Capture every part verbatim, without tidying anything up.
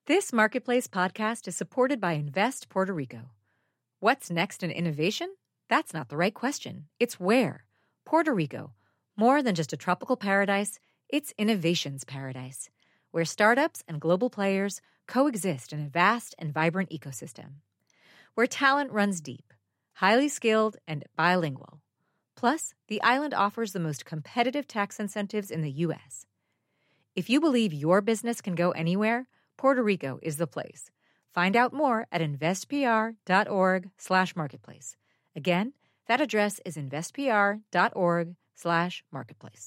This Marketplace podcast is supported by Invest Puerto Rico. What's next in innovation? That's not the right question. It's where. Puerto Rico. More than just a tropical paradise, it's innovation's paradise, where startups and global players coexist in a vast and vibrant ecosystem. Where talent runs deep, highly skilled, and bilingual. Plus, the island offers the most competitive tax incentives in the U S. If you believe your business can go anywhere, Puerto Rico is the place. Find out more at investpr.org slash marketplace. Again, that address is investpr.org slash marketplace.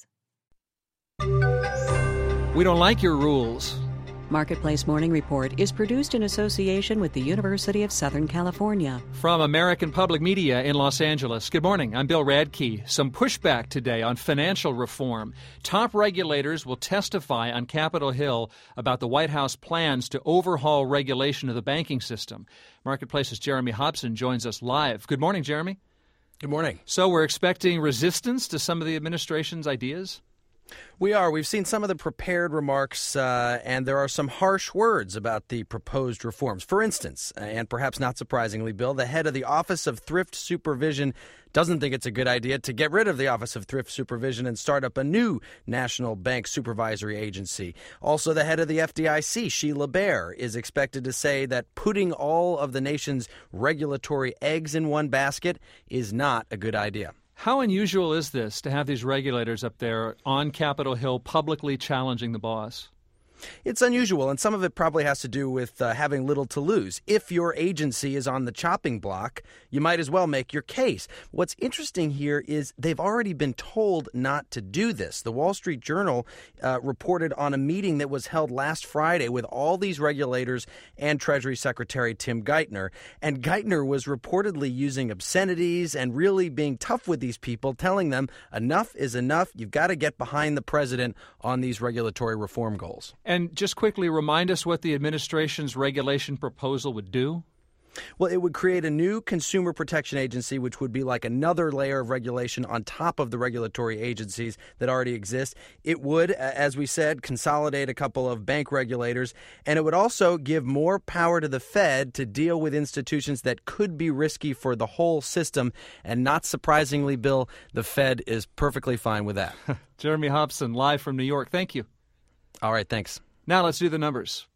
We don't like your rules. Marketplace Morning Report is produced in association with the University of Southern California. From American Public Media in Los Angeles. Good morning. I'm Bill Radke. Some pushback today on financial reform. Top regulators will testify on Capitol Hill about the White House plans to overhaul regulation of the banking system. Marketplace's Jeremy Hobson joins us live. Good morning, Jeremy. Good morning. So we're expecting resistance to some of the administration's ideas? We are. We've seen some of the prepared remarks, uh, and there are some harsh words about the proposed reforms. For instance, and perhaps not surprisingly, Bill, the head of the Office of Thrift Supervision doesn't think it's a good idea to get rid of the Office of Thrift Supervision and start up a new national bank supervisory agency. Also, the head of the F D I C, Sheila Bair, is expected to say that putting all of the nation's regulatory eggs in one basket is not a good idea. How unusual is this to have these regulators up there on Capitol Hill publicly challenging the boss? It's unusual, and some of it probably has to do with uh, having little to lose. If your agency is on the chopping block, you might as well make your case. What's interesting here is they've already been told not to do this. The Wall Street Journal uh, reported on a meeting that was held last Friday with all these regulators and Treasury Secretary Tim Geithner. And Geithner was reportedly using obscenities and really being tough with these people, telling them enough is enough. You've got to get behind the president on these regulatory reform goals. And just quickly remind us what the administration's regulation proposal would do. Well, it would create a new consumer protection agency, which would be like another layer of regulation on top of the regulatory agencies that already exist. It would, as we said, consolidate a couple of bank regulators, and it would also give more power to the Fed to deal with institutions that could be risky for the whole system. And not surprisingly, Bill, the Fed is perfectly fine with that. Jeremy Hobson, live from New York. Thank you. All right, thanks. Now let's do the numbers.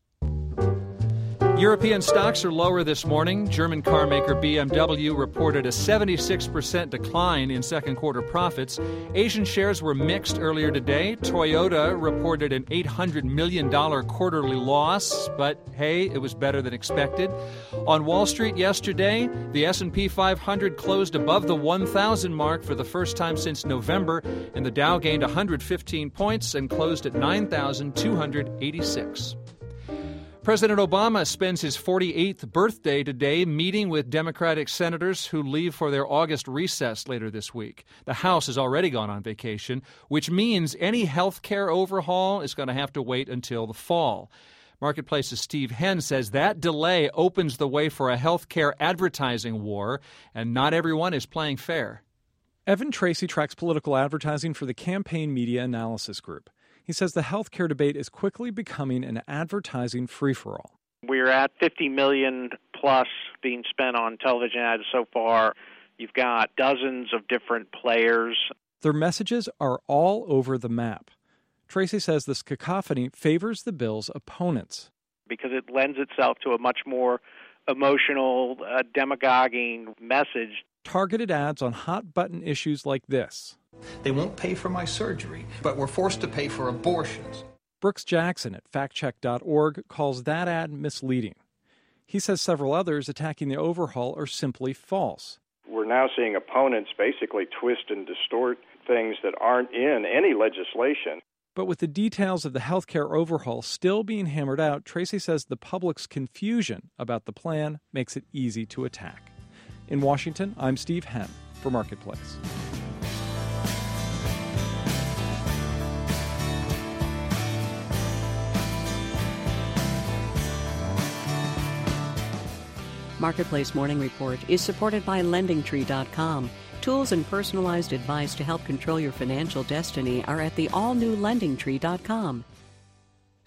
European stocks are lower this morning. German car maker B M W reported a seventy-six percent decline in second quarter profits. Asian shares were mixed earlier today. Toyota reported an eight hundred million dollars quarterly loss, but hey, it was better than expected. On Wall Street yesterday, the S and P five hundred closed above the one thousand mark for the first time since November, and the Dow gained one hundred fifteen points and closed at nine thousand two hundred eighty-six. President Obama spends his forty-eighth birthday today meeting with Democratic senators who leave for their August recess later this week. The House has already gone on vacation, which means any health care overhaul is going to have to wait until the fall. Marketplace's Steve Henn says that delay opens the way for a health care advertising war, and not everyone is playing fair. Evan Tracy tracks political advertising for the Campaign Media Analysis Group. He says the healthcare debate is quickly becoming an advertising free-for-all. We're at fifty million dollars plus being spent on television ads so far. You've got dozens of different players. Their messages are all over the map. Tracy says this cacophony favors the bill's opponents. Because it lends itself to a much more emotional, uh, demagoguing message. Targeted ads on hot-button issues like this. They won't pay for my surgery, but we're forced to pay for abortions. Brooks Jackson at fact check dot org calls that ad misleading. He says several others attacking the overhaul are simply false. We're now seeing opponents basically twist and distort things that aren't in any legislation. But with the details of the healthcare overhaul still being hammered out, Tracy says the public's confusion about the plan makes it easy to attack. In Washington, I'm Steve Henn for Marketplace. Marketplace Morning Report is supported by lending tree dot com. Tools and personalized advice to help control your financial destiny are at the all-new lending tree dot com.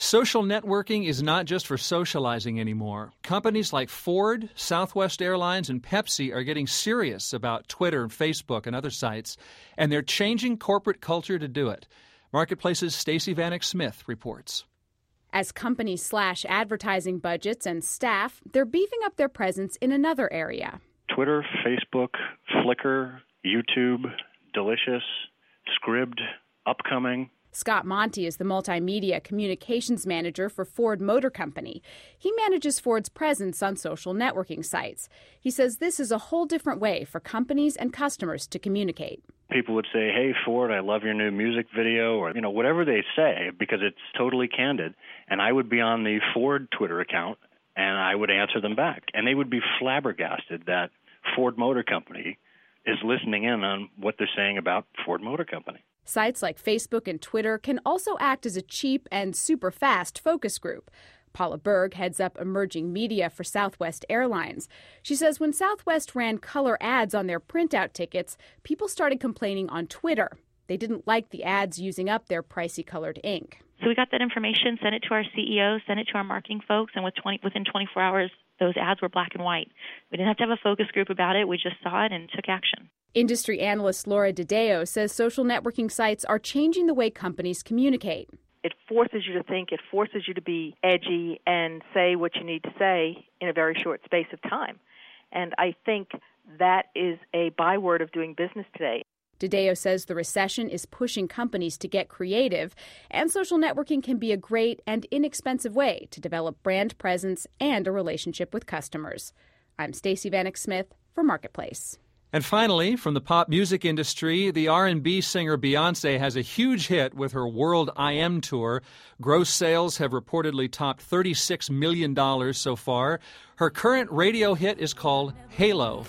Social networking is not just for socializing anymore. Companies like Ford, Southwest Airlines, and Pepsi are getting serious about Twitter and Facebook and other sites, and they're changing corporate culture to do it. Marketplace's Stacey Vanek Smith reports. As companies slash advertising budgets and staff, they're beefing up their presence in another area. Twitter, Facebook, Flickr, YouTube, Delicious, Scribd, Upcoming. Scott Monty is the multimedia communications manager for Ford Motor Company. He manages Ford's presence on social networking sites. He says this is a whole different way for companies and customers to communicate. People would say, hey, Ford, I love your new music video, or, you know, whatever they say, because it's totally candid. And I would be on the Ford Twitter account, and I would answer them back. And they would be flabbergasted that Ford Motor Company is listening in on what they're saying about Ford Motor Company. Sites like Facebook and Twitter can also act as a cheap and super fast focus group. Paula Berg heads up emerging media for Southwest Airlines. She says when Southwest ran color ads on their printout tickets, people started complaining on Twitter. They didn't like the ads using up their pricey colored ink. So we got that information, sent it to our C E O, sent it to our marketing folks, and with twenty, within twenty-four hours, those ads were black and white. We didn't have to have a focus group about it. We just saw it and took action. Industry analyst Laura DiDeo says social networking sites are changing the way companies communicate. It forces you to think. It forces you to be edgy and say what you need to say in a very short space of time. And I think that is a byword of doing business today. DiDeo says the recession is pushing companies to get creative, and social networking can be a great and inexpensive way to develop brand presence and a relationship with customers. I'm Stacey Vanek Smith for Marketplace. And finally, from the pop music industry, the R and B singer Beyoncé has a huge hit with her World I Am tour. Gross sales have reportedly topped thirty-six million dollars so far. Her current radio hit is called Halo.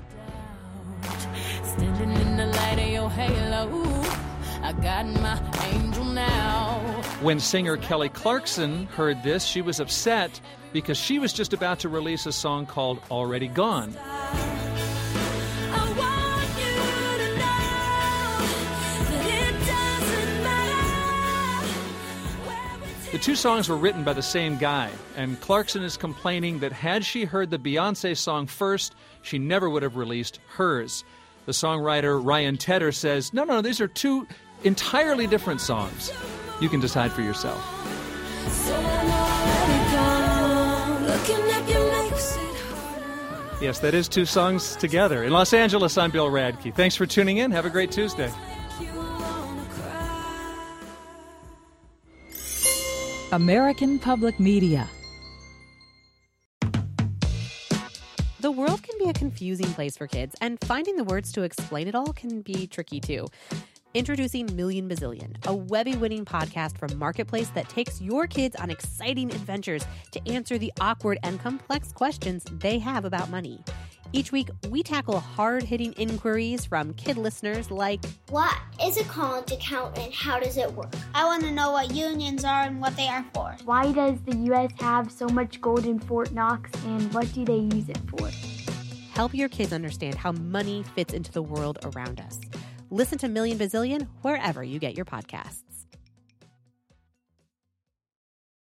Standing in the light of your halo, I got my angel now. When singer Kelly Clarkson heard this, she was upset because she was just about to release a song called Already Gone. The two songs were written by the same guy, and Clarkson is complaining that had she heard the Beyoncé song first, she never would have released hers. The songwriter Ryan Tedder says, no, no, these are two entirely different songs. You can decide for yourself. Yes, that is two songs together. In Los Angeles, I'm Bill Radke. Thanks for tuning in. Have a great Tuesday. American Public Media. The world can be a confusing place for kids, and finding the words to explain it all can be tricky too. Introducing Million Bazillion, a Webby-winning podcast from Marketplace that takes your kids on exciting adventures to answer the awkward and complex questions they have about money. Each week, we tackle hard-hitting inquiries from kid listeners like, what is a college account and how does it work? I want to know what unions are and what they are for. Why does the U S have so much gold in Fort Knox and what do they use it for? Help your kids understand how money fits into the world around us. Listen to Million Bazillion wherever you get your podcasts.